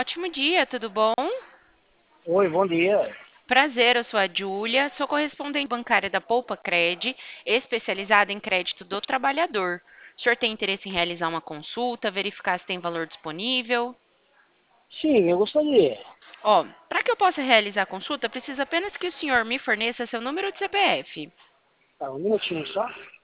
Ótimo dia, tudo bom? Oi, bom dia. Prazer, eu sou a Júlia, sou correspondente bancária da Poupa Cred, especializada em crédito do trabalhador. O senhor tem interesse em realizar uma consulta, verificar se tem valor disponível? Sim, eu gostaria. Ó, para que eu possa realizar a consulta, precisa apenas que o senhor me forneça seu número de CPF. Tá, um minutinho só.